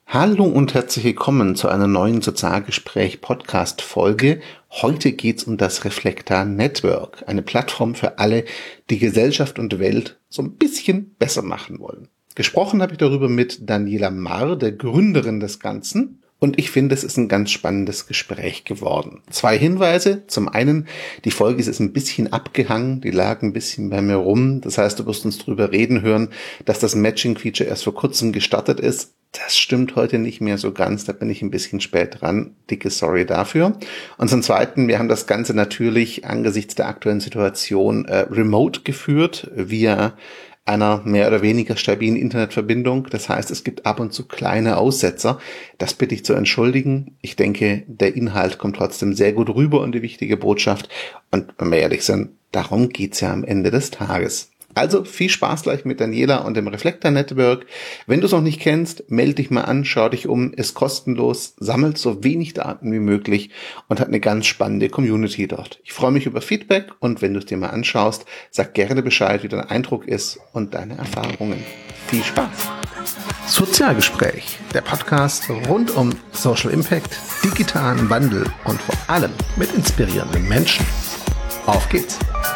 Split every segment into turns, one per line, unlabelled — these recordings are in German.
Hallo und herzlich willkommen zu einer neuen Sozialgespräch-Podcast-Folge. Heute geht's um das Reflektar Network, eine Plattform für alle, die Gesellschaft und Welt so ein bisschen besser machen wollen. Gesprochen habe ich darüber mit Daniela Marr, der Gründerin des Ganzen. Und ich finde, es ist ein ganz spannendes Gespräch geworden. 2 Hinweise. Zum einen, die Folge ist ein bisschen abgehangen, die lag ein bisschen bei mir rum. Das heißt, du wirst uns drüber reden hören, dass das Matching-Feature erst vor kurzem gestartet ist. Das stimmt heute nicht mehr so ganz, da bin ich ein bisschen spät dran. Dicke Sorry dafür. Und zum Zweiten, wir haben das Ganze natürlich angesichts der aktuellen Situation remote geführt, via einer mehr oder weniger stabilen Internetverbindung. Das heißt, es gibt ab und zu kleine Aussetzer. Das bitte ich zu entschuldigen. Ich denke, der Inhalt kommt trotzdem sehr gut rüber und die wichtige Botschaft. Und wenn wir ehrlich sind, darum geht's ja am Ende des Tages. Also viel Spaß gleich mit Daniela und dem Reflektar Network. Wenn du es noch nicht kennst, melde dich mal an, schau dich um, ist kostenlos, sammelt so wenig Daten wie möglich und hat eine ganz spannende Community dort. Ich freue mich über Feedback und wenn du es dir mal anschaust, sag gerne Bescheid, wie dein Eindruck ist und deine Erfahrungen. Viel Spaß! Sozialgespräch, der Podcast rund um Social Impact, digitalen Wandel und vor allem mit inspirierenden Menschen. Auf geht's!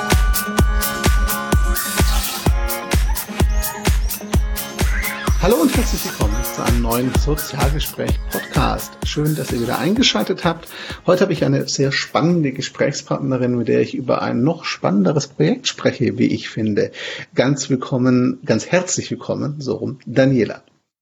Hallo und herzlich willkommen zu einem neuen Sozialgespräch-Podcast. Schön, dass ihr wieder eingeschaltet habt. Heute habe ich eine sehr spannende Gesprächspartnerin, mit der ich über ein noch spannenderes Projekt spreche, wie ich finde. Ganz willkommen, ganz herzlich willkommen, so rum, Daniela.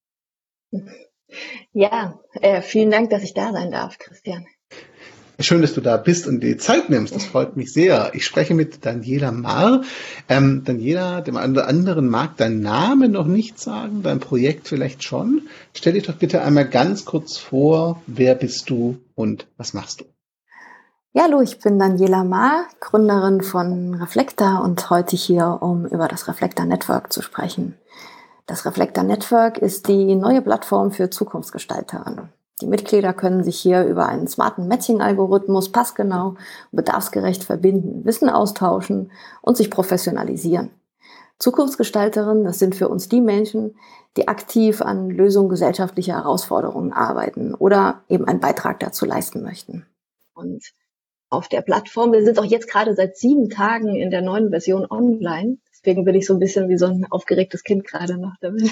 Ja, vielen Dank, dass ich da sein darf, Christian.
Schön, dass du da bist und die Zeit nimmst. Das freut mich sehr. Ich spreche mit Daniela Marr. Daniela, dem einen oder anderen mag dein Name noch nicht sagen, dein Projekt vielleicht schon. Stell dich doch bitte einmal ganz kurz vor, wer bist du und was machst du?
Ja, hallo, ich bin Daniela Marr, Gründerin von Reflektar und heute hier, um über das Reflektar Network zu sprechen. Das Reflektar Network ist die neue Plattform für Zukunftsgestalterinnen. Die Mitglieder können sich hier über einen smarten Matching-Algorithmus passgenau und bedarfsgerecht verbinden, Wissen austauschen und sich professionalisieren. Zukunftsgestalterinnen, das sind für uns die Menschen, die aktiv an Lösungen gesellschaftlicher Herausforderungen arbeiten oder eben einen Beitrag dazu leisten möchten. Und auf der Plattform, wir sind auch jetzt gerade seit 7 Tagen in der neuen Version online, deswegen bin ich so ein bisschen wie so ein aufgeregtes Kind gerade noch damit.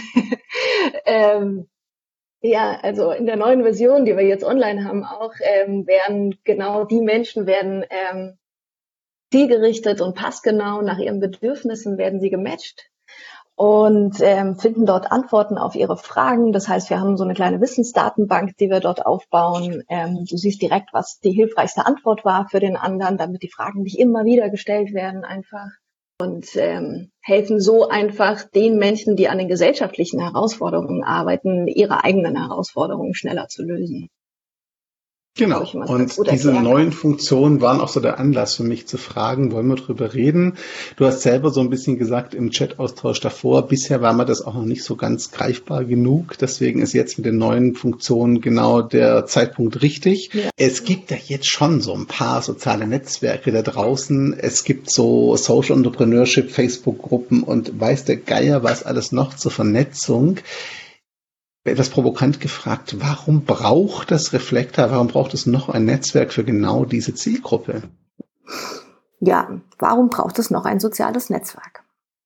Ja, also in der neuen Version, die wir jetzt online haben, auch werden genau die Menschen zielgerichtet und passgenau nach ihren Bedürfnissen werden sie gematcht und finden dort Antworten auf ihre Fragen. Das heißt, wir haben so eine kleine Wissensdatenbank, die wir dort aufbauen. Du siehst direkt, was die hilfreichste Antwort war für den anderen, damit die Fragen nicht immer wieder gestellt werden einfach. Und helfen so einfach den Menschen, die an den gesellschaftlichen Herausforderungen arbeiten, ihre eigenen Herausforderungen schneller zu lösen.
Genau, und diese neuen Funktionen waren auch so der Anlass für mich zu fragen, wollen wir drüber reden? Du hast selber so ein bisschen gesagt im Chat-Austausch davor, bisher war mir das auch noch nicht so ganz greifbar genug, deswegen ist jetzt mit den neuen Funktionen genau der Zeitpunkt richtig. Ja. Es gibt ja jetzt schon so ein paar soziale Netzwerke da draußen, es gibt so Social Entrepreneurship, Facebook-Gruppen und weiß der Geier was alles noch zur Vernetzung. Etwas provokant gefragt, warum braucht das Reflektar, warum braucht es noch ein Netzwerk für genau diese Zielgruppe?
Ja, warum braucht es noch ein soziales Netzwerk?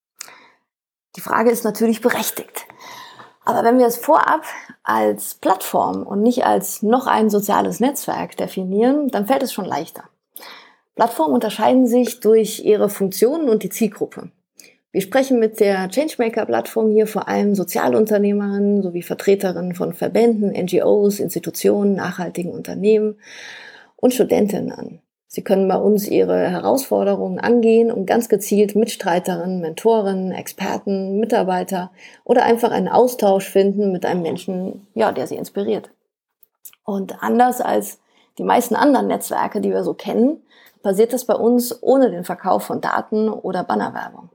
Die Frage ist natürlich berechtigt. Aber wenn wir es vorab als Plattform und nicht als noch ein soziales Netzwerk definieren, dann fällt es schon leichter. Plattformen unterscheiden sich durch ihre Funktionen und die Zielgruppe. Wir sprechen mit der Changemaker-Plattform hier vor allem Sozialunternehmerinnen sowie Vertreterinnen von Verbänden, NGOs, Institutionen, nachhaltigen Unternehmen und Studentinnen an. Sie können bei uns ihre Herausforderungen angehen und ganz gezielt Mitstreiterinnen, Mentorinnen, Experten, Mitarbeiter oder einfach einen Austausch finden mit einem Menschen, ja, der sie inspiriert. Und anders als die meisten anderen Netzwerke, die wir so kennen, passiert das bei uns ohne den Verkauf von Daten oder Bannerwerbung.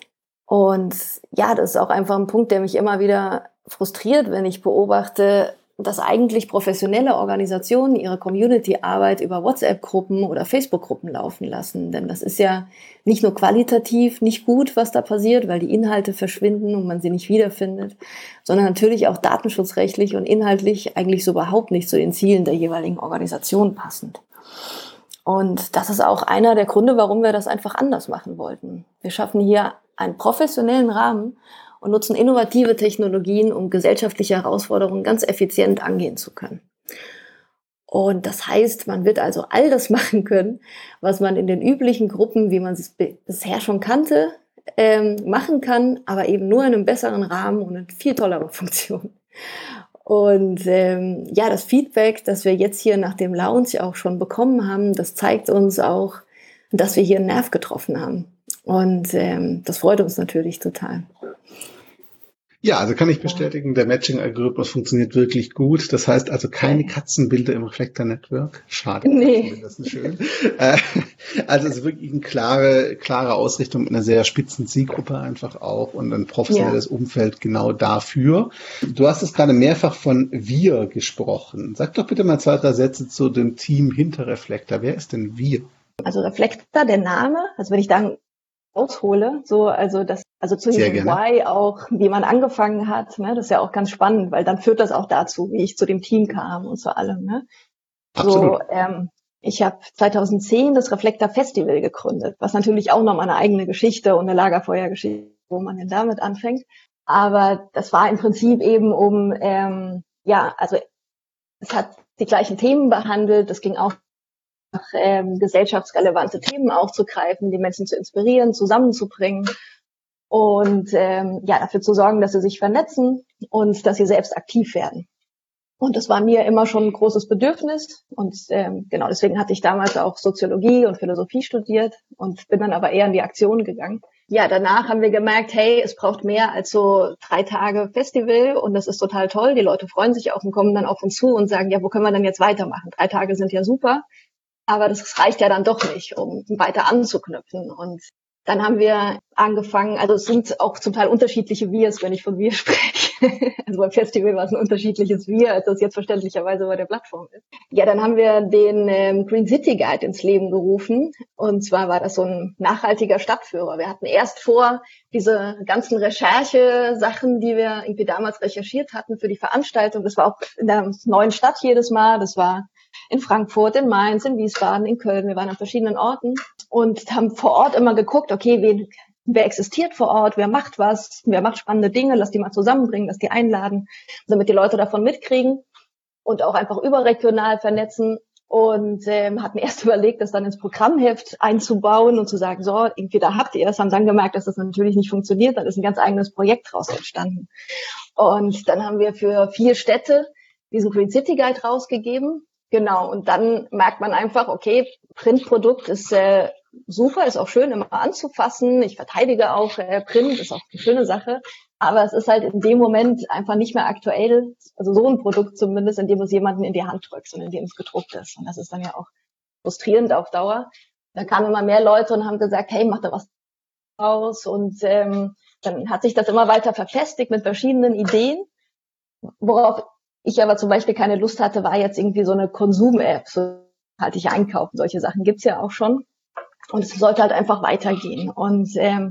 Und ja, das ist auch einfach ein Punkt, der mich immer wieder frustriert, wenn ich beobachte, dass eigentlich professionelle Organisationen ihre Community-Arbeit über WhatsApp-Gruppen oder Facebook-Gruppen laufen lassen. Denn das ist ja nicht nur qualitativ nicht gut, was da passiert, weil die Inhalte verschwinden und man sie nicht wiederfindet, sondern natürlich auch datenschutzrechtlich und inhaltlich eigentlich so überhaupt nicht zu den Zielen der jeweiligen Organisation passend. Und das ist auch einer der Gründe, warum wir das einfach anders machen wollten. Wir schaffen hier einen professionellen Rahmen und nutzen innovative Technologien, um gesellschaftliche Herausforderungen ganz effizient angehen zu können. Und das heißt, man wird also all das machen können, was man in den üblichen Gruppen, wie man es bisher schon kannte, machen kann, aber eben nur in einem besseren Rahmen und in viel tollerer Funktion. Und das Feedback, das wir jetzt hier nach dem Launch auch schon bekommen haben, das zeigt uns auch, dass wir hier einen Nerv getroffen haben. Und das freut uns natürlich total.
Ja, also kann ich bestätigen, der Matching-Algorithmus funktioniert wirklich gut. Das heißt also keine Katzenbilder im Reflektor Network. Schade.
Nee.
Das ist schön. Also es ist wirklich eine klare Ausrichtung mit einer sehr spitzen Zielgruppe einfach auch und ein professionelles Umfeld genau dafür. Du hast es gerade mehrfach von wir gesprochen. Sag doch bitte mal 2, 3 Sätze zu dem Team hinter Reflektor. Wer ist denn wir?
Also Reflektor, der Name, also wenn ich dann aushole, also zu diesem Why auch, wie man angefangen hat, ne, das ist ja auch ganz spannend, weil dann führt das auch dazu, wie ich zu dem Team kam und zu allem, ne. Absolut. So, ich habe 2010 das Reflektor Festival gegründet, was natürlich auch nochmal eine eigene Geschichte und eine Lagerfeuergeschichte, wo man denn damit anfängt. Aber das war im Prinzip eben also es hat die gleichen Themen behandelt, es ging auch gesellschaftsrelevante Themen aufzugreifen, die Menschen zu inspirieren, zusammenzubringen und dafür zu sorgen, dass sie sich vernetzen und dass sie selbst aktiv werden. Und das war mir immer schon ein großes Bedürfnis und deswegen hatte ich damals auch Soziologie und Philosophie studiert und bin dann aber eher in die Aktion gegangen. Ja, danach haben wir gemerkt, hey, es braucht mehr als so 3 Tage Festival und das ist total toll. Die Leute freuen sich auch und kommen dann auf uns zu und sagen, ja, wo können wir denn jetzt weitermachen? 3 Tage sind ja super. Aber das reicht ja dann doch nicht, um weiter anzuknüpfen. Und dann haben wir angefangen, also es sind auch zum Teil unterschiedliche Wirs, wenn ich von wir spreche. Also beim Festival war es ein unterschiedliches Wir, als das jetzt verständlicherweise bei der Plattform ist. Ja, dann haben wir den Green City Guide ins Leben gerufen. Und zwar war das so ein nachhaltiger Stadtführer. Wir hatten erst vor, diese ganzen Recherche-Sachen, die wir irgendwie damals recherchiert hatten für die Veranstaltung. Das war auch in der neuen Stadt jedes Mal. Das war in Frankfurt, in Mainz, in Wiesbaden, in Köln. Wir waren an verschiedenen Orten und haben vor Ort immer geguckt, okay, wer existiert vor Ort, wer macht was, wer macht spannende Dinge, lass die mal zusammenbringen, lass die einladen, damit die Leute davon mitkriegen und auch einfach überregional vernetzen. Und hatten erst überlegt, das dann ins Programmheft einzubauen und zu sagen, so, irgendwie da habt ihr es, haben dann gemerkt, dass das natürlich nicht funktioniert, dann ist ein ganz eigenes Projekt daraus entstanden. Und dann haben wir für 4 Städte diesen Green City Guide rausgegeben. Genau, und dann merkt man einfach, okay, Printprodukt ist super, ist auch schön immer anzufassen. Ich verteidige auch Print, ist auch eine schöne Sache. Aber es ist halt in dem Moment einfach nicht mehr aktuell, also so ein Produkt zumindest, in dem du es jemanden in die Hand drückst und in dem es gedruckt ist. Und das ist dann ja auch frustrierend auf Dauer. Da kamen immer mehr Leute und haben gesagt, hey, mach da was draus. Und dann hat sich das immer weiter verfestigt mit verschiedenen Ideen, worauf ich aber zum Beispiel keine Lust hatte, war jetzt irgendwie so eine Konsum-App, so halt ich einkaufen. Solche Sachen gibt's ja auch schon. Und es sollte halt einfach weitergehen. Und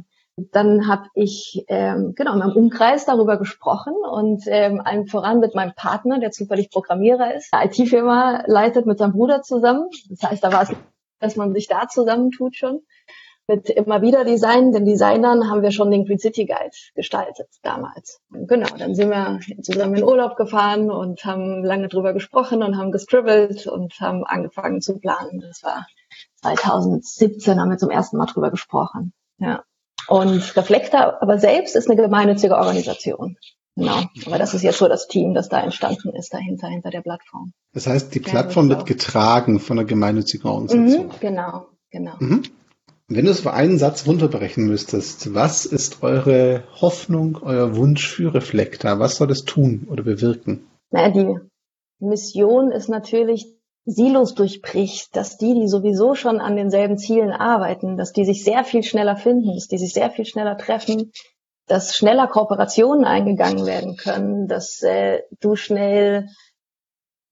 dann habe ich in meinem Umkreis darüber gesprochen und allen voran mit meinem Partner, der zufällig Programmierer ist, eine IT-Firma leitet mit seinem Bruder zusammen. Das heißt, da war es, dass man sich da zusammentut schon. Mit immer wieder Design, den Designern haben wir schon den Green City Guide gestaltet damals. Und genau, dann sind wir zusammen in Urlaub gefahren und haben lange drüber gesprochen und haben gescribbelt und haben angefangen zu planen. Das war 2017, haben wir zum ersten Mal drüber gesprochen. Ja. Und Reflektor aber selbst ist eine gemeinnützige Organisation. Genau. Aber das ist jetzt so das Team, das da entstanden ist dahinter, hinter der Plattform.
Das heißt, die Plattform wird getragen von einer gemeinnützigen Organisation.
Genau.
Mhm. Wenn du es für einen Satz runterbrechen müsstest, was ist eure Hoffnung, euer Wunsch für Reflektor? Was soll es tun oder bewirken?
Naja, die Mission ist natürlich, Silos durchbricht, dass die sowieso schon an denselben Zielen arbeiten, dass die sich sehr viel schneller finden, dass die sich sehr viel schneller treffen, dass schneller Kooperationen eingegangen werden können, dass du schnell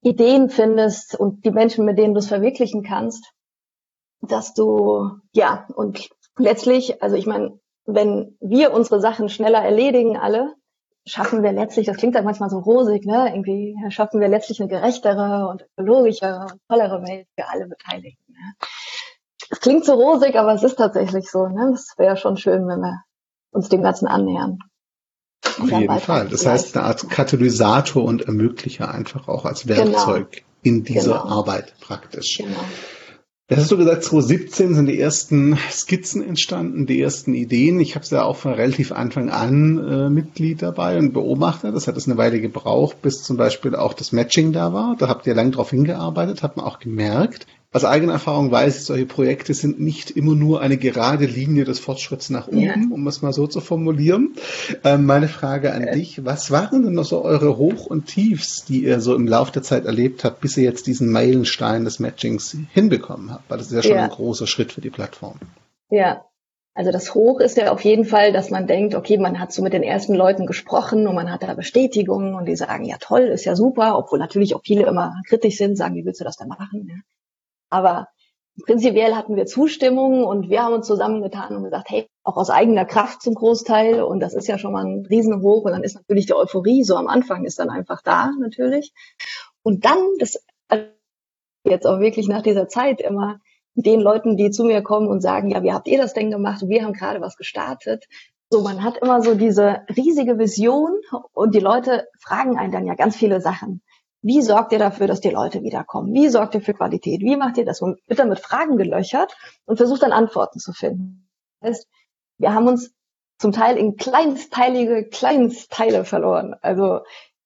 Ideen findest und die Menschen, mit denen du es verwirklichen kannst, dass du, ja, und letztlich, also ich meine, wenn wir unsere Sachen schneller erledigen alle, schaffen wir letztlich, das klingt ja manchmal so rosig, ne, irgendwie schaffen wir letztlich eine gerechtere und ökologischere und tollere Welt für alle Beteiligten. Ne? Es klingt so rosig, aber es ist tatsächlich so, ne, das wäre schon schön, wenn wir uns dem Ganzen annähern.
Auf jeden Fall. Das heißt, eine Art Katalysator und Ermöglicher einfach auch als Werkzeug in dieser Arbeit praktisch.
Genau.
Das hast du gesagt, 2017 sind die ersten Skizzen entstanden, die ersten Ideen. Ich habe es ja auch von relativ Anfang an Mitglied dabei und Beobachter. Das hat es eine Weile gebraucht, bis zum Beispiel auch das Matching da war. Da habt ihr lang drauf hingearbeitet, hat man auch gemerkt. Aus eigener Erfahrung weiß ich, solche Projekte sind nicht immer nur eine gerade Linie des Fortschritts nach oben, um es mal so zu formulieren. Meine Frage an dich, was waren denn noch so eure Hoch- und Tiefs, die ihr so im Laufe der Zeit erlebt habt, bis ihr jetzt diesen Meilenstein des Matchings hinbekommen habt? Weil das ist ja schon ein großer Schritt für die Plattform.
Ja, also das Hoch ist ja auf jeden Fall, dass man denkt, okay, man hat so mit den ersten Leuten gesprochen und man hat da Bestätigungen und die sagen, ja toll, ist ja super, obwohl natürlich auch viele immer kritisch sind, sagen, wie willst du das denn machen? Ja. Aber prinzipiell hatten wir Zustimmung und wir haben uns zusammengetan und gesagt, hey, auch aus eigener Kraft zum Großteil und das ist ja schon mal ein Riesenhoch und dann ist natürlich die Euphorie so am Anfang ist dann einfach da natürlich. Und dann, das jetzt auch wirklich nach dieser Zeit immer den Leuten, die zu mir kommen und sagen, ja, wie habt ihr das denn gemacht? Wir haben gerade was gestartet. So, man hat immer so diese riesige Vision und die Leute fragen einen dann ja ganz viele Sachen. Wie sorgt ihr dafür, dass die Leute wiederkommen? Wie sorgt ihr für Qualität? Wie macht ihr das? Und wird dann mit Fragen gelöchert und versucht dann Antworten zu finden. Das heißt, wir haben uns zum Teil in Kleinstteile verloren. Also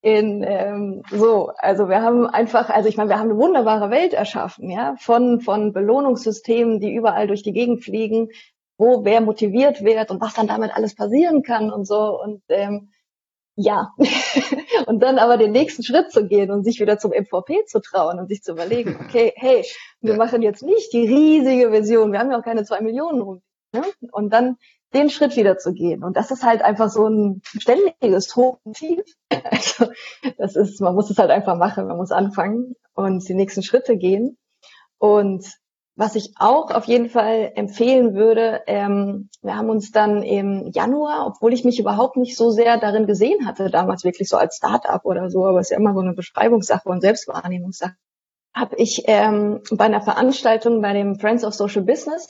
also wir haben einfach, also ich meine, wir haben eine wunderbare Welt erschaffen, ja, von Belohnungssystemen, die überall durch die Gegend fliegen, wo wer motiviert wird und was dann damit alles passieren kann und so und ja, und dann aber den nächsten Schritt zu gehen und sich wieder zum MVP zu trauen und sich zu überlegen, okay, hey, wir machen jetzt nicht die riesige Vision, wir haben ja auch keine 2 Millionen rum, ne? Und dann den Schritt wieder zu gehen. Und das ist halt einfach so ein ständiges Hoch und Tief. Also, man muss es halt einfach machen, man muss anfangen und die nächsten Schritte gehen. Und was ich auch auf jeden Fall empfehlen würde, wir haben uns dann im Januar, obwohl ich mich überhaupt nicht so sehr darin gesehen hatte, damals wirklich so als Start-up oder so, aber es ist ja immer so eine Beschreibungssache und Selbstwahrnehmungssache, habe ich bei einer Veranstaltung bei dem Friends of Social Business,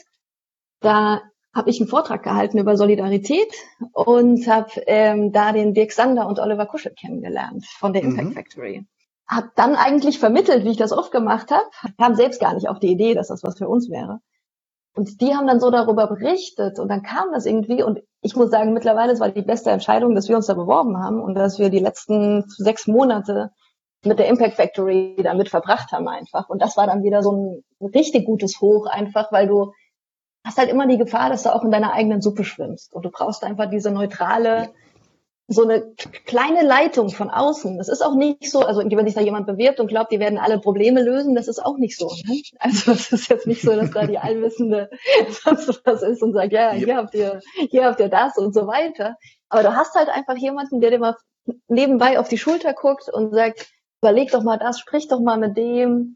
da habe ich einen Vortrag gehalten über Solidarität und habe da den Dirk Sander und Oliver Kuschel kennengelernt von der Impact Factory. Habe dann eigentlich vermittelt, wie ich das oft gemacht habe, kam selbst gar nicht auf die Idee, dass das was für uns wäre. Und die haben dann so darüber berichtet und dann kam das irgendwie und ich muss sagen, mittlerweile es war die beste Entscheidung, dass wir uns da beworben haben und dass wir die letzten 6 Monate mit der Impact Factory damit verbracht haben einfach. Und das war dann wieder so ein richtig gutes Hoch einfach, weil du hast halt immer die Gefahr, dass du auch in deiner eigenen Suppe schwimmst und du brauchst einfach diese neutrale, so eine kleine Leitung von außen. Das ist auch nicht so, also wenn sich da jemand bewirbt und glaubt, die werden alle Probleme lösen, das ist auch nicht so. Ne? Also es ist jetzt nicht so, dass da die Allwissende sonst was ist und sagt, ja, hier habt ihr das und so weiter. Aber du hast halt einfach jemanden, der dir mal nebenbei auf die Schulter guckt und sagt, überleg doch mal das, sprich doch mal mit dem.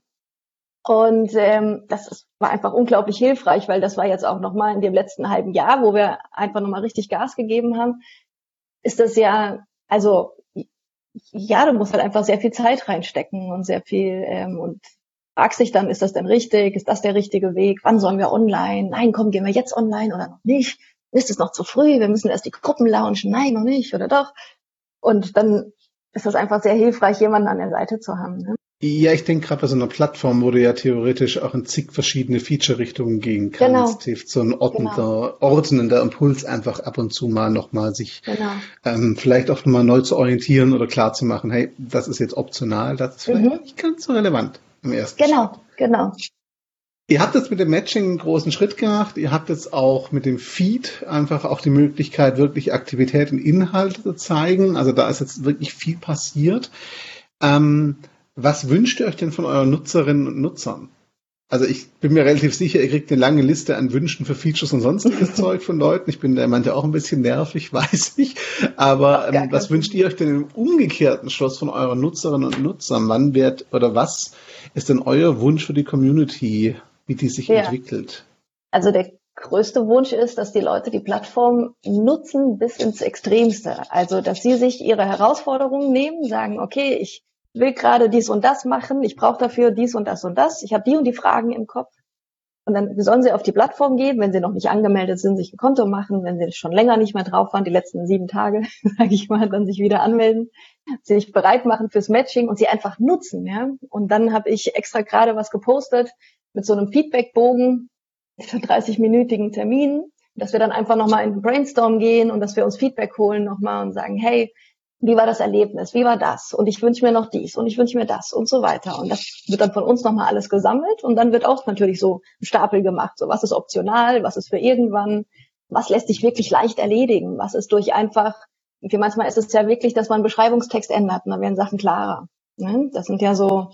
Und war einfach unglaublich hilfreich, weil das war jetzt auch nochmal in dem letzten halben Jahr, wo wir einfach nochmal richtig Gas gegeben haben, ist das ja, also ja, du musst halt einfach sehr viel Zeit reinstecken und sehr viel und fragst dich dann, ist das denn richtig? Ist das der richtige Weg? Wann sollen wir online? Nein, komm, gehen wir jetzt online oder noch nicht? Ist es noch zu früh? Wir müssen erst die Gruppen launchen. Nein, noch nicht oder doch? Und dann ist das einfach sehr hilfreich, jemanden an der Seite zu haben. Ne?
Ja, ich denke gerade bei so einer Plattform, wo du ja theoretisch auch in zig verschiedene Feature-Richtungen gehen kannst, hilft so ein ordnender Impuls einfach ab und zu mal nochmal sich vielleicht auch nochmal neu zu orientieren oder klar zu machen, hey, das ist jetzt optional, das ist vielleicht nicht ganz so relevant im ersten Schritt.
Genau.
Ihr habt jetzt mit dem Matching einen großen Schritt gemacht. Ihr habt jetzt auch mit dem Feed einfach auch die Möglichkeit, wirklich Aktivität und Inhalte zu zeigen. Also da ist jetzt wirklich viel passiert. Was wünscht ihr euch denn von euren Nutzerinnen und Nutzern? Also ich bin mir relativ sicher, ihr kriegt eine lange Liste an Wünschen für Features und sonstiges Zeug von Leuten. Ich bin der manche auch ein bisschen nervig, weiß ich. Aber was wünscht ihr euch denn im umgekehrten Schluss von euren Nutzerinnen und Nutzern? Wann wird oder was ist denn euer Wunsch für die Community, wie die sich entwickelt?
Also der größte Wunsch ist, dass die Leute die Plattform nutzen bis ins Extremste. Also dass sie sich ihre Herausforderungen nehmen, sagen, okay, ich will gerade dies und das machen, ich brauche dafür dies und das und das, ich habe die und die Fragen im Kopf. Und dann sollen sie auf die Plattform gehen, wenn sie noch nicht angemeldet sind, sich ein Konto machen, wenn sie schon länger nicht mehr drauf waren, die letzten 7 Tage, sage ich mal, dann sich wieder anmelden, sich bereit machen fürs Matching und sie einfach nutzen. Ja. Und dann habe ich extra gerade was gepostet mit so einem Feedbackbogen für 30-minütigen Termin, dass wir dann einfach nochmal in den Brainstorm gehen und dass wir uns Feedback holen nochmal und sagen, hey, wie war das Erlebnis? Wie war das? Und ich wünsche mir noch dies und ich wünsche mir das und so weiter. Und das wird dann von uns nochmal alles gesammelt und dann wird auch natürlich so ein Stapel gemacht. So, was ist optional? Was ist für irgendwann? Was lässt sich wirklich leicht erledigen? Was ist durch einfach, wie manchmal ist es ja wirklich, dass man einen Beschreibungstext ändert und dann werden Sachen klarer. Ne? Das sind ja so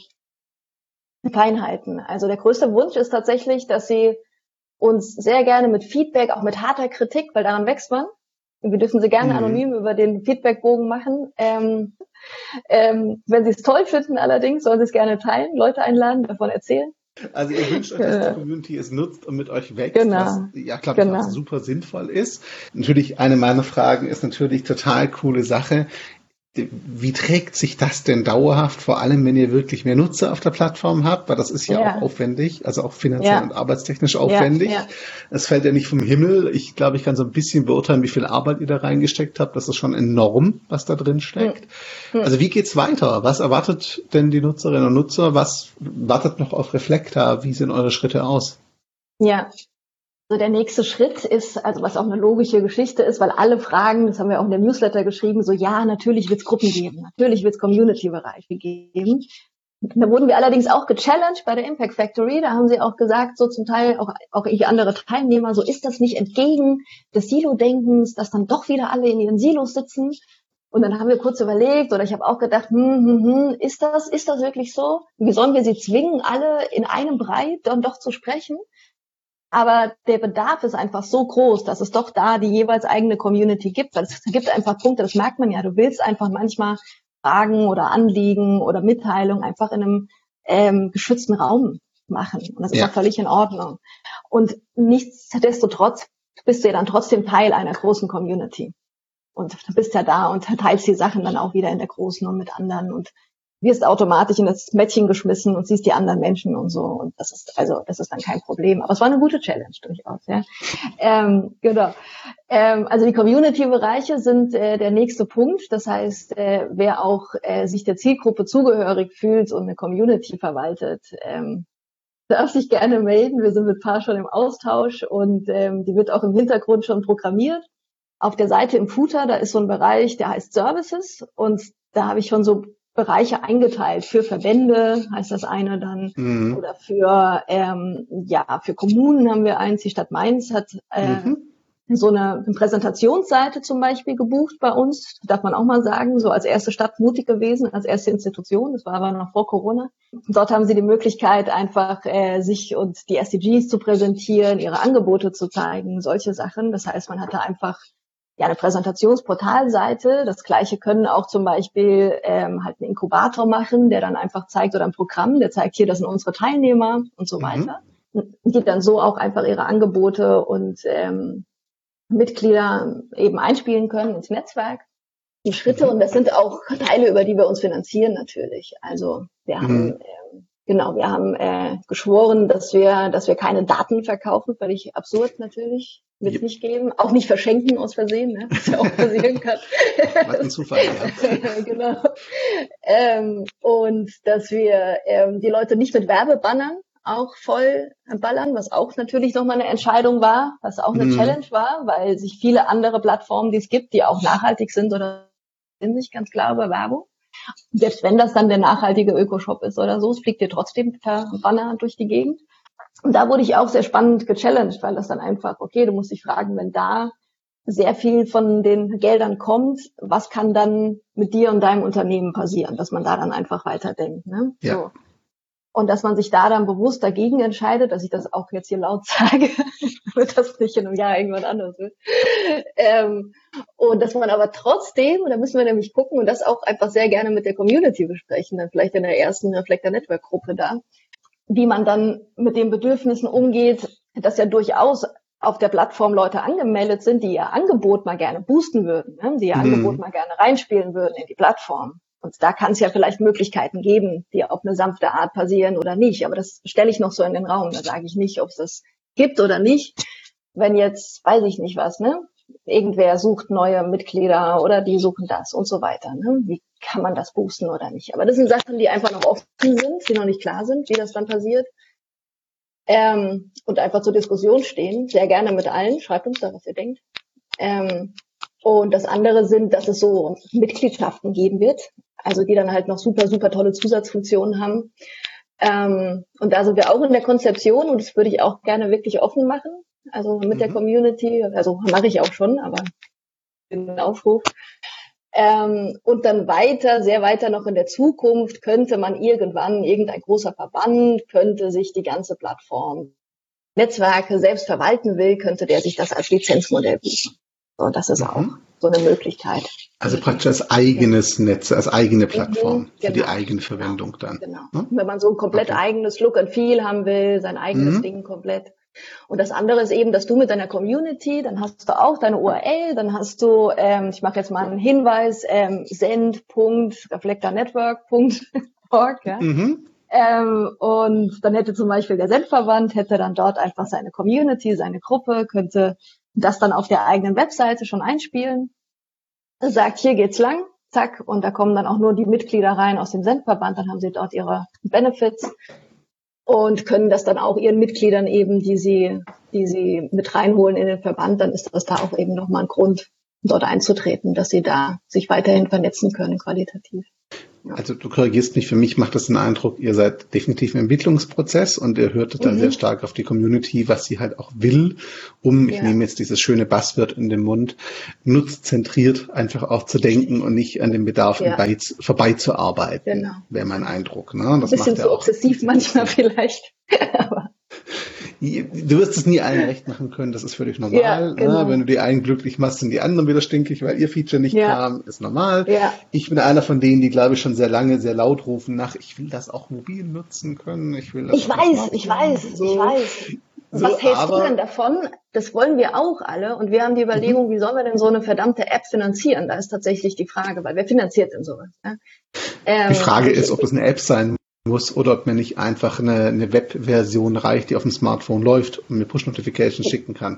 Feinheiten. Also der größte Wunsch ist tatsächlich, dass sie uns sehr gerne mit Feedback, auch mit harter Kritik, weil daran wächst man. Wir dürfen sie gerne anonym über den Feedbackbogen machen. Wenn sie es toll finden allerdings, sollen sie es gerne teilen, Leute einladen, davon erzählen.
Also ihr wünscht euch, dass die Community es nutzt und mit euch wächst, was ja, glaube ich, auch super sinnvoll ist. Natürlich, eine meiner Fragen ist natürlich total coole Sache. Wie trägt sich das denn dauerhaft, vor allem wenn ihr wirklich mehr Nutzer auf der Plattform habt, weil das ist ja auch aufwendig, also auch finanziell und arbeitstechnisch aufwendig. Es fällt ja nicht vom Himmel. Ich glaube, ich kann so ein bisschen beurteilen, wie viel Arbeit ihr da reingesteckt habt. Das ist schon enorm, was da drin steckt. Also wie geht's weiter? Was erwartet denn die Nutzerinnen und Nutzer? Was wartet noch auf Reflekta? Wie sehen eure Schritte aus?
Ja. Also der nächste Schritt ist, also was auch eine logische Geschichte ist, weil alle fragen, das haben wir auch in dem Newsletter geschrieben, so ja, natürlich wird es Gruppen geben, natürlich wird es Community-Bereiche geben. Da wurden wir allerdings auch gechallenged bei der Impact Factory, da haben sie auch gesagt, so zum Teil auch irgendwie andere Teilnehmer, so ist das nicht entgegen des Silo-Denkens, dass dann doch wieder alle in ihren Silos sitzen. Und dann haben wir kurz überlegt, oder ich habe auch gedacht, ist das wirklich so? Wie sollen wir sie zwingen, alle in einem Brei dann doch zu sprechen? Aber der Bedarf ist einfach so groß, dass es doch da die jeweils eigene Community gibt. Weil es gibt einfach Punkte, das merkt man ja. Du willst einfach manchmal Fragen oder Anliegen oder Mitteilungen einfach in einem geschützten Raum machen. Und das ist auch völlig in Ordnung. Und nichtsdestotrotz bist du ja dann trotzdem Teil einer großen Community. Und du bist ja da und teilst die Sachen dann auch wieder in der großen und mit anderen und wirst automatisch in das Mädchen geschmissen und siehst die anderen Menschen und so. Und das ist dann kein Problem. Aber es war eine gute Challenge durchaus, ja. Genau. Also die Community-Bereiche sind der nächste Punkt. Das heißt, wer auch sich der Zielgruppe zugehörig fühlt und eine Community verwaltet, darf sich gerne melden. Wir sind mit ein paar schon im Austausch und die wird auch im Hintergrund schon programmiert. Auf der Seite im Footer, da ist so ein Bereich, der heißt Services und da habe ich schon so Bereiche eingeteilt. Für Verbände heißt das eine dann oder für Kommunen haben wir eins. Die Stadt Mainz hat so eine Präsentationsseite zum Beispiel gebucht bei uns, darf man auch mal sagen, so als erste Stadt mutig gewesen, als erste Institution. Das war aber noch vor Corona. Und dort haben sie die Möglichkeit, einfach sich und die SDGs zu präsentieren, ihre Angebote zu zeigen, solche Sachen. Das heißt, man hatte einfach eine Präsentationsportalseite. Das Gleiche können auch zum Beispiel halt einen Inkubator machen, der dann einfach zeigt, oder ein Programm, der zeigt hier, das sind unsere Teilnehmer und so weiter. Und die dann so auch einfach ihre Angebote und Mitglieder eben einspielen können ins Netzwerk. Die Schritte, und das sind auch Teile, über die wir uns finanzieren natürlich. Also wir haben wir haben geschworen, dass wir keine Daten verkaufen, völlig absurd natürlich. Wird es nicht geben. Auch nicht verschenken aus Versehen, ne? Was ja auch passieren kann.
Was ein Zufall, ja.
Genau. Und dass wir die Leute nicht mit Werbebannern auch voll ballern, was auch natürlich nochmal eine Entscheidung war, was auch eine Challenge war, weil sich viele andere Plattformen, die es gibt, die auch nachhaltig sind oder sind sich ganz klar über Werbung. Selbst wenn das dann der nachhaltige Ökoshop ist oder so, es fliegt dir trotzdem per Banner durch die Gegend. Und da wurde ich auch sehr spannend gechallenged, weil das dann einfach, okay, du musst dich fragen, wenn da sehr viel von den Geldern kommt, was kann dann mit dir und deinem Unternehmen passieren, dass man da dann einfach weiterdenkt. Ne?
Ja.
So. Und dass man sich da dann bewusst dagegen entscheidet, dass ich das auch jetzt hier laut sage, damit das nicht in einem Jahr irgendwann anders wird. Und dass man aber trotzdem, und da müssen wir nämlich gucken und das auch einfach sehr gerne mit der Community besprechen, dann vielleicht in der ersten Reflektor Network Gruppe da, wie man dann mit den Bedürfnissen umgeht, dass ja durchaus auf der Plattform Leute angemeldet sind, die ihr Angebot mal gerne boosten würden, ne? Die ihr Angebot mal gerne reinspielen würden in die Plattform. Und da kann es ja vielleicht Möglichkeiten geben, die auf eine sanfte Art passieren oder nicht. Aber das stelle ich noch so in den Raum. Da sage ich nicht, ob es das gibt oder nicht. Wenn jetzt, weiß ich nicht was, ne? Irgendwer sucht neue Mitglieder oder die suchen das und so weiter. Ne? Wie kann man das boosten oder nicht? Aber das sind Sachen, die einfach noch offen sind, die noch nicht klar sind, wie das dann passiert. Und einfach zur Diskussion stehen. Sehr gerne mit allen. Schreibt uns da, was ihr denkt. Und das andere sind, dass es so Mitgliedschaften geben wird. Also die dann halt noch super, super tolle Zusatzfunktionen haben. Und da sind wir auch in der Konzeption und das würde ich auch gerne wirklich offen machen. Also mit der Community, also mache ich auch schon, aber den Aufruf. Und dann weiter, sehr weiter noch in der Zukunft könnte man irgendein großer Verband, könnte sich die ganze Plattform Netzwerke selbst verwalten will, könnte der sich das als Lizenzmodell buchen. So, das ist auch so eine Möglichkeit.
Also praktisch als eigenes Netz, als eigene Plattform für die eigene Verwendung dann.
Genau. Ne? Wenn man so ein komplett eigenes Look and Feel haben will, sein eigenes Ding komplett. Und das andere ist eben, dass du mit deiner Community, dann hast du auch deine URL, dann hast du, ich mache jetzt mal einen Hinweis, send.reflectornetwork.org, ja. Und dann hätte zum Beispiel der Sendverband, hätte dann dort einfach seine Community, seine Gruppe, könnte das dann auf der eigenen Webseite schon einspielen, sagt, hier geht's lang, zack, und da kommen dann auch nur die Mitglieder rein aus dem Sendverband, dann haben sie dort ihre Benefits und können das dann auch ihren Mitgliedern eben, die sie mit reinholen in den Verband, dann ist das da auch eben nochmal ein Grund, dort einzutreten, dass sie da sich weiterhin vernetzen können, qualitativ.
Also du korrigierst mich, für mich macht das den Eindruck, ihr seid definitiv im Entwicklungsprozess und ihr hörtet da sehr stark auf die Community, was sie halt auch will, ich nehme jetzt dieses schöne Buzzword in den Mund, nutzzentriert einfach auch zu denken und nicht an den Bedarfen vorbeizuarbeiten,
genau.
Wäre mein Eindruck. Ne? Das
ein bisschen
macht
zu obsessiv manchmal vielleicht, aber
du wirst es nie allen recht machen können, das ist völlig normal.
Ja, genau.
Ne? Wenn du die einen glücklich machst, sind die anderen wieder stinkig, weil ihr Feature nicht kam, ist normal.
Ja.
Ich bin einer von denen, die, glaube ich, schon sehr lange, sehr laut rufen nach, ich will das auch mobil nutzen können. Ich weiß.
So. Was hältst du denn davon? Das wollen wir auch alle. Und wir haben die Überlegung, wie sollen wir denn so eine verdammte App finanzieren? Da ist tatsächlich die Frage, weil wer finanziert denn sowas? Ja?
Die Frage ist, ob es eine App sein muss oder ob mir nicht einfach eine Web-Version reicht, die auf dem Smartphone läuft und mir Push-Notifications schicken kann.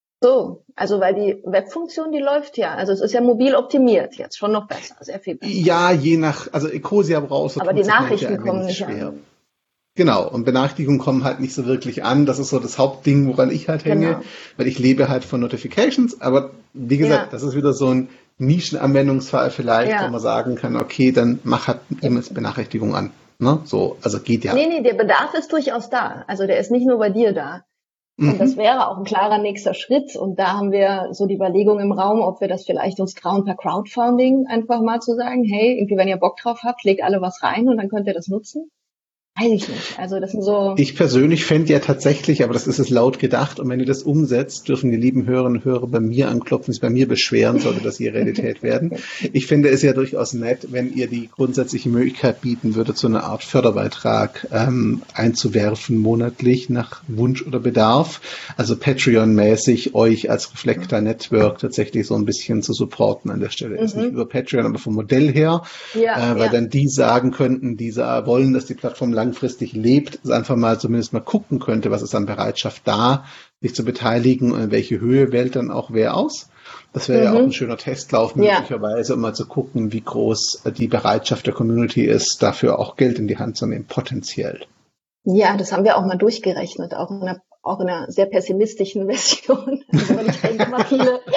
So, also weil die Webfunktion, die läuft ja, also es ist ja mobil optimiert, jetzt schon noch besser, sehr viel besser.
Ja, je nach, also Ecosia brauchst du.
Aber die Nachrichten kommen nicht
schwer
an.
Genau, und Benachrichtigungen kommen halt nicht so wirklich an. Das ist so das Hauptding, woran ich halt hänge, weil ich lebe halt von Notifications. Aber wie gesagt, das ist wieder so ein Nischenanwendungsfall vielleicht, wo man sagen kann, okay, dann mach halt E-Mails-Benachrichtigung an. Ne? So, also geht ja.
Nee, der Bedarf ist durchaus da. Also der ist nicht nur bei dir da. Und das wäre auch ein klarer nächster Schritt. Und da haben wir so die Überlegung im Raum, ob wir das vielleicht uns trauen, per Crowdfunding einfach mal zu sagen, hey, irgendwie, wenn ihr Bock drauf habt, legt alle was rein und dann könnt ihr das nutzen. Weiß ich nicht. Also das sind so.
Ich persönlich fände ja tatsächlich, aber das ist es laut gedacht, und wenn ihr das umsetzt, dürfen die lieben Hörerinnen und Hörer bei mir anklopfen, sich bei mir beschweren, sollte das hier Realität werden. Ich finde es ja durchaus nett, wenn ihr die grundsätzliche Möglichkeit bieten würdet, so eine Art Förderbeitrag einzuwerfen monatlich nach Wunsch oder Bedarf. Also Patreon-mäßig euch als Reflektor Network tatsächlich so ein bisschen zu supporten an der Stelle. Ist nicht über Patreon, aber vom Modell her, weil dann die sagen könnten, die wollen, dass die Plattform langfristig lebt, es einfach mal zumindest mal gucken könnte, was ist an Bereitschaft da, sich zu beteiligen und in welche Höhe wählt dann auch wer aus. Das wäre ja auch ein schöner Testlauf möglicherweise, um mal zu gucken, wie groß die Bereitschaft der Community ist, dafür auch Geld in die Hand zu nehmen, potenziell.
Ja, das haben wir auch mal durchgerechnet, auch in einer sehr pessimistischen Version. Also ich denke mal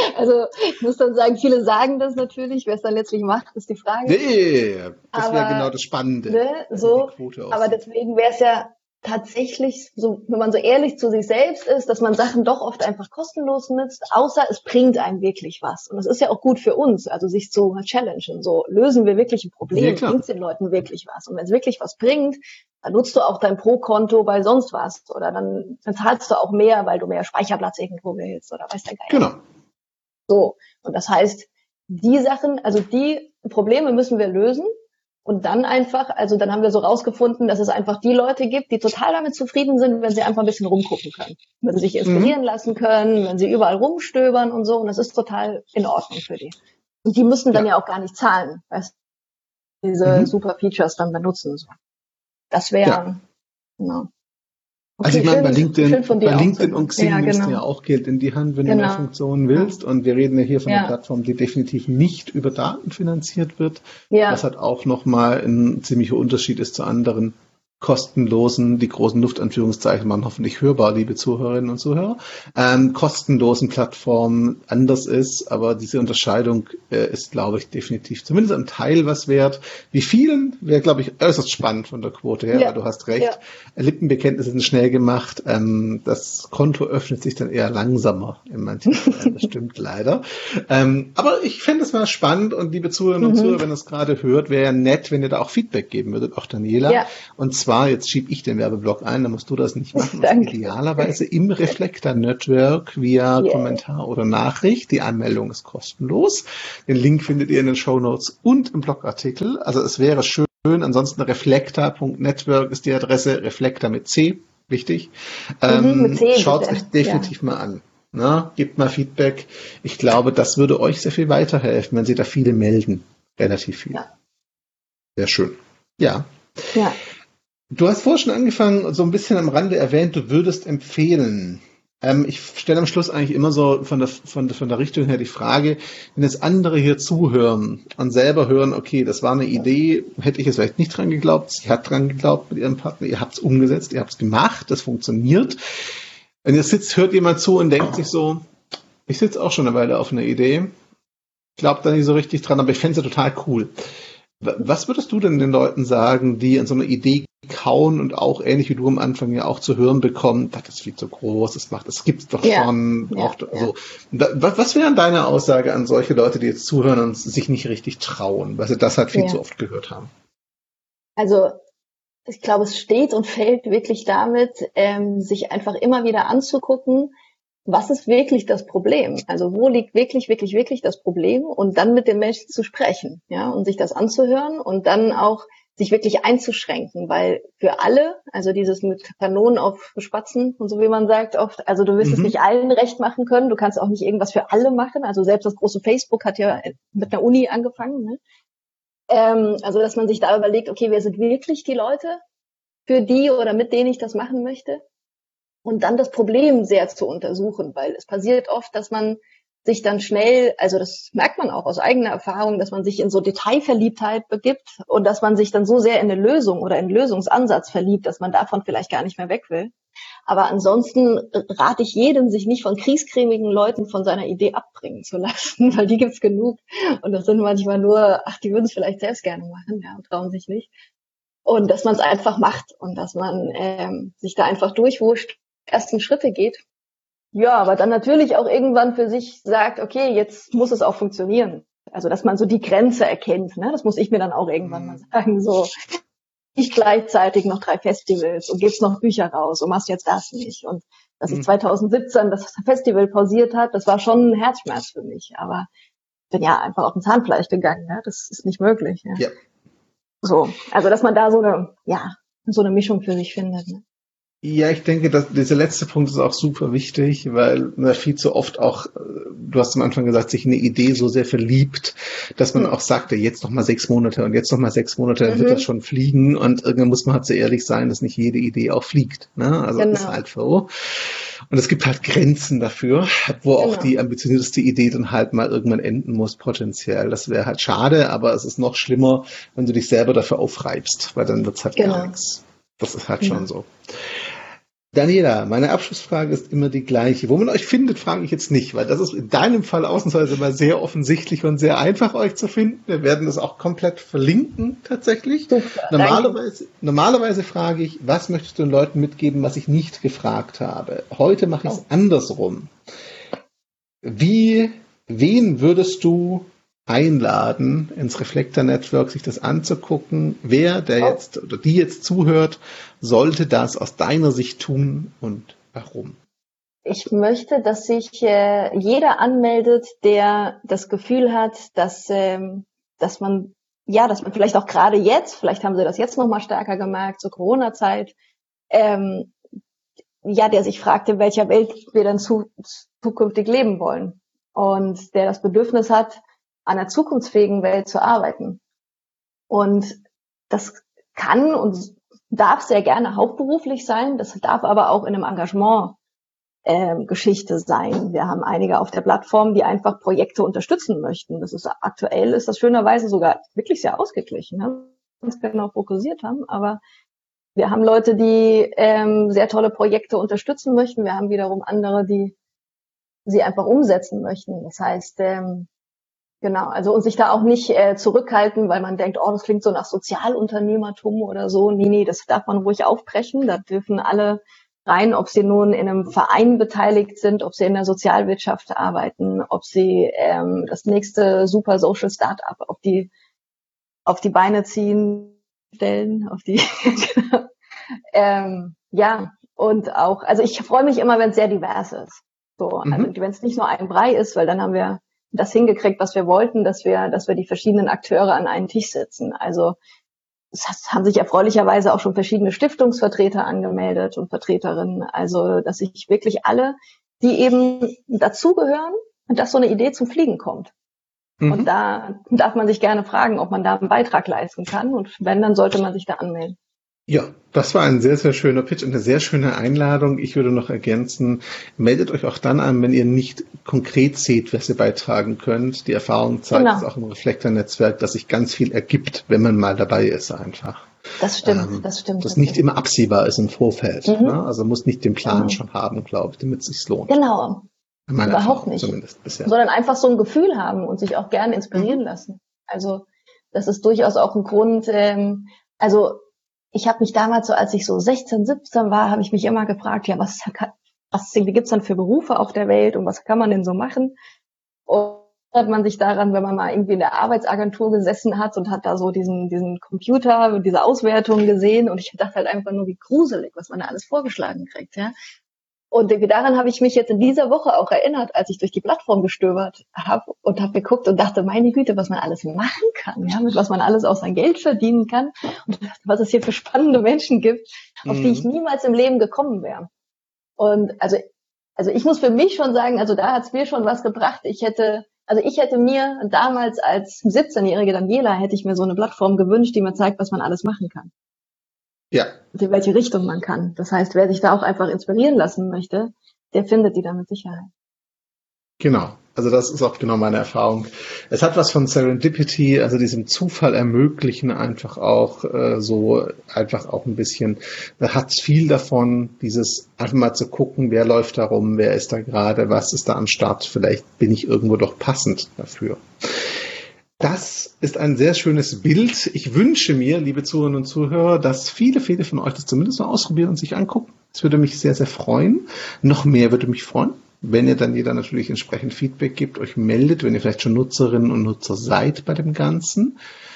ich muss dann sagen, viele sagen das natürlich, wer es dann letztlich macht, ist die Frage.
Nee, das wäre genau das Spannende.
Ne, so, aber deswegen wäre es ja tatsächlich, so, wenn man so ehrlich zu sich selbst ist, dass man Sachen doch oft einfach kostenlos nutzt, außer es bringt einem wirklich was. Und das ist ja auch gut für uns, also sich zu challengen. So, lösen wir wirklich ein
Ja,
Problem?
klar.
Bringt es den Leuten wirklich was? Und wenn es wirklich was bringt, dann nutzt du auch dein Pro-Konto bei sonst was. Oder dann zahlst du auch mehr, weil du mehr Speicherplatz irgendwo willst oder weiß der Geier.
Genau.
So. Und das heißt, die Sachen, also die Probleme müssen wir lösen. Und dann einfach, also dann haben wir so rausgefunden, dass es einfach die Leute gibt, die total damit zufrieden sind, wenn sie einfach ein bisschen rumgucken können. Wenn sie sich inspirieren lassen können, wenn sie überall rumstöbern und so. Und das ist total in Ordnung für die. Und die müssen dann ja auch gar nicht zahlen, weißt du, diese super Features dann benutzen. So. Das wäre, genau. Okay,
Also ich meine, bei LinkedIn und Xing
ja,
nimmst du ja auch Geld in die Hand, wenn du mehr Funktionen willst. Und wir reden ja hier von einer Plattform, die definitiv nicht über Daten finanziert wird, was halt auch nochmal ein ziemlicher Unterschied ist zu anderen kostenlosen, die großen Luftanführungszeichen waren hoffentlich hörbar, liebe Zuhörerinnen und Zuhörer, kostenlosen Plattformen anders ist, aber diese Unterscheidung ist, glaube ich, definitiv zumindest ein Teil was wert. Wie vielen wäre, glaube ich, äußerst spannend von der Quote her, weil du hast recht, Lippenbekenntnisse sind schnell gemacht, das Konto öffnet sich dann eher langsamer in manchen Fällen, das stimmt leider. Aber ich fände es mal spannend und liebe Zuhörerinnen und Zuhörer, wenn ihr es gerade hört, wäre ja nett, wenn ihr da auch Feedback geben würdet, auch Daniela. Und zwar, jetzt schiebe ich den Werbeblock ein, da musst du das nicht machen. Idealerweise im Reflektor Network via Kommentar oder Nachricht. Die Anmeldung ist kostenlos. Den Link findet ihr in den Shownotes und im Blogartikel. Also es wäre schön. Ansonsten reflektor.network ist die Adresse. Reflektor mit C. Wichtig. Schaut es euch definitiv mal an. Na, gebt mal Feedback. Ich glaube, das würde euch sehr viel weiterhelfen, wenn Sie da viele melden. Relativ viel. Ja. Sehr schön. Ja. Du hast vorher schon angefangen, so ein bisschen am Rande erwähnt, du würdest empfehlen. Ich stelle am Schluss eigentlich immer so von der Richtung her die Frage, wenn jetzt andere hier zuhören und selber hören, okay, das war eine Idee, hätte ich jetzt vielleicht nicht dran geglaubt, sie hat dran geglaubt mit ihrem Partner, ihr habt es umgesetzt, ihr habt es gemacht, das funktioniert. Wenn ihr sitzt, hört jemand zu und denkt sich so, ich sitze auch schon eine Weile auf einer Idee, glaube da nicht so richtig dran, aber ich fände es ja total cool. Was würdest du denn den Leuten sagen, die an so einer Idee kauen und auch ähnlich wie du am Anfang ja auch zu hören bekommen, das ist viel zu groß, das gibt's doch schon. So. Was wäre deine Aussage an solche Leute, die jetzt zuhören und sich nicht richtig trauen, weil sie das halt viel zu oft gehört haben?
Also ich glaube, es steht und fällt wirklich damit, sich einfach immer wieder anzugucken, was ist wirklich das Problem? Also wo liegt wirklich das Problem? Und dann mit den Menschen zu sprechen, ja, und sich das anzuhören und dann auch sich wirklich einzuschränken, weil für alle, also dieses mit Kanonen auf Spatzen und so wie man sagt oft, also du wirst es nicht allen recht machen können, du kannst auch nicht irgendwas für alle machen, also selbst das große Facebook hat ja mit einer Uni angefangen, ne? Also dass man sich da überlegt, okay, wer sind wirklich die Leute, für die oder mit denen ich das machen möchte? Und dann das Problem sehr zu untersuchen, weil es passiert oft, dass man sich dann schnell, also das merkt man auch aus eigener Erfahrung, dass man sich in so Detailverliebtheit begibt und dass man sich dann so sehr in eine Lösung oder in einen Lösungsansatz verliebt, dass man davon vielleicht gar nicht mehr weg will. Aber ansonsten rate ich jedem, sich nicht von kriescremigen Leuten von seiner Idee abbringen zu lassen, weil die gibt's genug. Und das sind manchmal nur, die würden es vielleicht selbst gerne machen, ja, und trauen sich nicht. Und dass man es einfach macht und dass man sich da einfach durchwurscht, ersten Schritte geht. Ja, aber dann natürlich auch irgendwann für sich sagt, okay, jetzt muss es auch funktionieren. Also, dass man so die Grenze erkennt, ne? Das muss ich mir dann auch irgendwann mal sagen, so nicht gleichzeitig noch 3 Festivals und gibst noch Bücher raus und machst jetzt das nicht. Und dass ich 2017 das Festival pausiert hat, das war schon ein Herzschmerz für mich. Aber ich bin ja einfach auf den Zahnfleisch gegangen, ne? Das ist nicht möglich. Ja. So, also dass man da so eine Mischung für sich findet, ne?
Ja, ich denke, dass dieser letzte Punkt ist auch super wichtig, weil viel zu oft auch, du hast am Anfang gesagt, sich in eine Idee so sehr verliebt, dass man auch sagte, jetzt noch mal 6 Monate und jetzt noch mal 6 Monate, dann wird das schon fliegen und irgendwann muss man halt so ehrlich sein, dass nicht jede Idee auch fliegt, ne? Also das ist halt so. Und es gibt halt Grenzen dafür, wo auch die ambitionierteste Idee dann halt mal irgendwann enden muss, potenziell. Das wäre halt schade, aber es ist noch schlimmer, wenn du dich selber dafür aufreibst, weil dann wird's halt gar nichts. Das ist halt schon so. Daniela, meine Abschlussfrage ist immer die gleiche. Wo man euch findet, frage ich jetzt nicht, weil das ist in deinem Fall ausnahmsweise immer sehr offensichtlich und sehr einfach, euch zu finden. Wir werden das auch komplett verlinken, tatsächlich. Normalerweise frage ich, was möchtest du den Leuten mitgeben, was ich nicht gefragt habe? Heute mache ich es andersrum. Wen würdest du einladen, ins Reflektor Network sich das anzugucken? Wer, der jetzt oder die jetzt zuhört, sollte das aus deiner Sicht tun und warum?
Ich möchte, dass sich jeder anmeldet, der das Gefühl hat, dass man vielleicht auch gerade jetzt, vielleicht haben sie das jetzt noch mal stärker gemerkt zur Corona-Zeit, der sich fragt, in welcher Welt wir dann zukünftig leben wollen und der das Bedürfnis hat, an einer zukunftsfähigen Welt zu arbeiten. Und das kann und darf sehr gerne hauptberuflich sein, das darf aber auch in einem Engagement Geschichte sein. Wir haben einige auf der Plattform, die einfach Projekte unterstützen möchten. Aktuell ist das schönerweise sogar wirklich sehr ausgeglichen, ne? Uns genau fokussiert haben, aber wir haben Leute, die sehr tolle Projekte unterstützen möchten. Wir haben wiederum andere, die sie einfach umsetzen möchten. Das heißt, genau, also und sich da auch nicht zurückhalten, weil man denkt, das klingt so nach Sozialunternehmertum oder so. Nee, das darf man ruhig aufbrechen. Da dürfen alle rein, ob sie nun in einem Verein beteiligt sind, ob sie in der Sozialwirtschaft arbeiten, ob sie das nächste super Social Startup auf die Beine stellen, und auch, also ich freue mich immer, wenn es sehr divers ist. So, also wenn es nicht nur ein Brei ist, weil dann haben wir das hingekriegt, was wir wollten, dass wir die verschiedenen Akteure an einen Tisch setzen. Also es haben sich erfreulicherweise auch schon verschiedene Stiftungsvertreter angemeldet und Vertreterinnen. Also dass sich wirklich alle, die eben dazugehören und dass so eine Idee zum Fliegen kommt. Und da darf man sich gerne fragen, ob man da einen Beitrag leisten kann. Und wenn, dann sollte man sich da anmelden.
Ja, das war ein sehr, sehr schöner Pitch und eine sehr schöne Einladung. Ich würde noch ergänzen, meldet euch auch dann an, wenn ihr nicht konkret seht, was ihr beitragen könnt. Die Erfahrung zeigt es auch im Reflektor-Netzwerk, dass sich ganz viel ergibt, wenn man mal dabei ist einfach.
Das stimmt.
Das nicht immer absehbar ist im Vorfeld. Ne? Also muss nicht den Plan schon haben, glaube ich, damit es sich lohnt.
Genau.
Überhaupt nicht. Zumindest bisher.
Sondern einfach so ein Gefühl haben und sich auch gerne inspirieren lassen. Also das ist durchaus auch ein Grund. Ich habe mich damals so, als ich so 16, 17 war, habe ich mich immer gefragt, ja, was gibt's dann für Berufe auf der Welt und was kann man denn so machen? Und hat man sich daran, wenn man mal irgendwie in der Arbeitsagentur gesessen hat und hat da so diesen Computer, diese Auswertung gesehen und ich dachte halt einfach nur, wie gruselig, was man da alles vorgeschlagen kriegt, ja. Und daran habe ich mich jetzt in dieser Woche auch erinnert, als ich durch die Plattform gestöbert habe und habe geguckt und dachte, meine Güte, was man alles machen kann, ja, mit was man alles auch sein Geld verdienen kann und was es hier für spannende Menschen gibt, auf die ich niemals im Leben gekommen wäre. Und also ich muss für mich schon sagen, also da hat es mir schon was gebracht. Ich hätte mir damals als 17-jährige Daniela hätte ich mir so eine Plattform gewünscht, die mir zeigt, was man alles machen kann. Ja. In welche Richtung man kann. Das heißt, wer sich da auch einfach inspirieren lassen möchte, der findet die dann mit Sicherheit.
Genau. Also das ist auch genau meine Erfahrung. Es hat was von Serendipity, also diesem Zufall ermöglichen einfach auch einfach auch ein bisschen. Da hat es viel davon, dieses einfach mal zu gucken, wer läuft da rum, wer ist da gerade, was ist da am Start. Vielleicht bin ich irgendwo doch passend dafür. Das ist ein sehr schönes Bild. Ich wünsche mir, liebe Zuhörerinnen und Zuhörer, dass viele von euch das zumindest mal ausprobieren und sich angucken. Das würde mich sehr, sehr freuen. Noch mehr würde mich freuen, wenn ihr dann jeder natürlich entsprechend Feedback gibt, euch meldet, wenn ihr vielleicht schon Nutzerinnen und Nutzer seid bei dem Ganzen.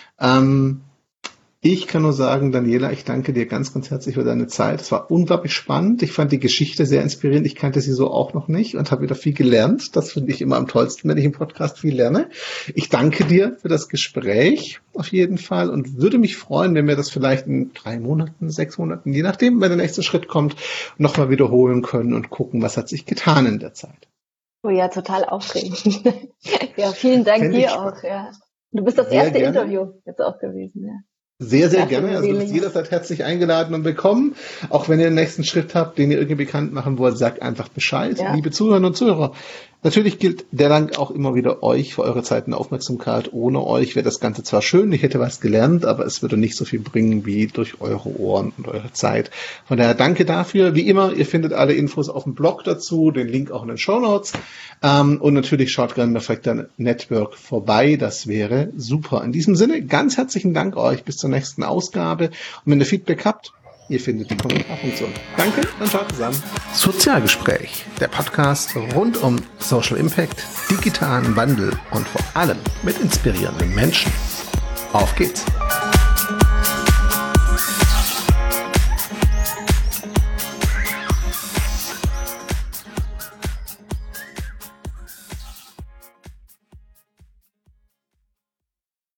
Ich kann nur sagen, Daniela, ich danke dir ganz, ganz herzlich für deine Zeit. Es war unglaublich spannend. Ich fand die Geschichte sehr inspirierend. Ich kannte sie so auch noch nicht und habe wieder viel gelernt. Das finde ich immer am tollsten, wenn ich im Podcast viel lerne. Ich danke dir für das Gespräch auf jeden Fall und würde mich freuen, wenn wir das vielleicht in 3 Monaten, 6 Monaten, je nachdem, wenn der nächste Schritt kommt, nochmal wiederholen können und gucken, was hat sich getan in der Zeit.
Oh ja, total aufregend. Ja, vielen Dank dir auch. Ja. Du bist das erste Interview jetzt auch gewesen, ja.
Sehr, sehr gerne. Also du bist jederzeit herzlich eingeladen und willkommen. Auch wenn ihr den nächsten Schritt habt, den ihr irgendwie bekannt machen wollt, sagt einfach Bescheid. Ja. Liebe Zuhörerinnen und Zuhörer, Natürlich gilt der Dank auch immer wieder euch für eure Zeit und Aufmerksamkeit. Ohne euch wäre das Ganze zwar schön, ich hätte was gelernt, aber es würde nicht so viel bringen wie durch eure Ohren und eure Zeit. Von daher danke dafür. Wie immer, ihr findet alle Infos auf dem Blog dazu, den Link auch in den Shownotes. Und natürlich schaut gerne bei Reflektor Network vorbei, das wäre super. In diesem Sinne, ganz herzlichen Dank euch, bis zur nächsten Ausgabe. Und wenn ihr Feedback habt, ihr findet die Kommentarfunktion. Danke und ciao zusammen. Sozialgespräch, der Podcast rund um Social Impact, digitalen Wandel und vor allem mit inspirierenden Menschen. Auf geht's!